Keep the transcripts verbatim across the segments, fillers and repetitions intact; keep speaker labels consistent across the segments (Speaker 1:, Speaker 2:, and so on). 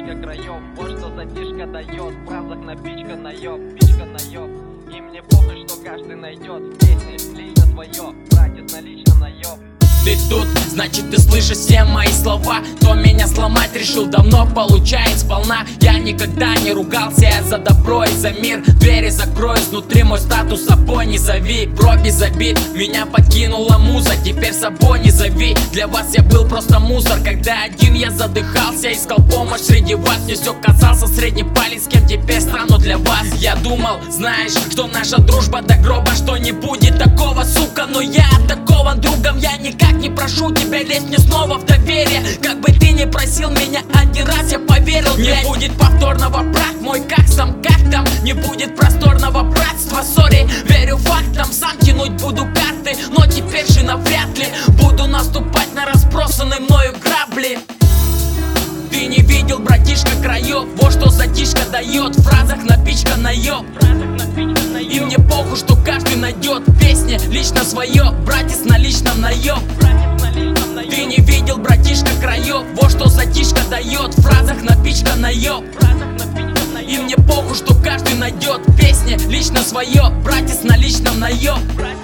Speaker 1: братишка краев. Вот что затишка дает, в фразах напичка наеб, пичка наеб. И мне похуй, что каждый найдет в песне лично свое, братец на личном наеб.
Speaker 2: Ты тут, значит ты слышишь все мои слова. Кто меня сломать решил, давно получает сполна. Я никогда не ругался, я за добро и за мир. Двери закрою, снутри мой статус собой не зови. Проби забит, меня покинула муза, теперь собой не зови. Для вас я был просто мусор, когда один я задыхался. Искал помощь среди вас, мне все казался средний палец. Кем теперь стану для вас? Я думал, знаешь, что наша дружба до гроба, что не будет такого, сука. Но я такого другом я никак не прошу тебя, лезь мне снова в доверие. Как бы ты ни просил меня один раз, я поверил. Не будет повторного, брат мой, как сам, как там. Не будет просторного братства, сори, верю фактам. Сам тянуть буду карты, но теперь же навряд ли буду наступать на разбросанные мною грабли. Ты не видел, братишка, краев. Вот что затишка дает, в фразах напичка наеб. И мне похуй, что каждый найдет в песне лично свое, братец на личном наеб. Ты не видел, братишка, краев. Вот что затишка дает, в фразах напичка наеб. И мне похуй, что каждый найдет в песне лично свое, братец на личном наеб.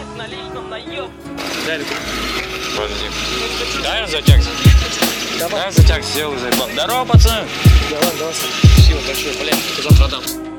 Speaker 3: Дай затягся. Давай затягся, сделай заебал. Здорово, пацаны.
Speaker 4: Давай, давай. Спасибо большое, блядь, завтра дам.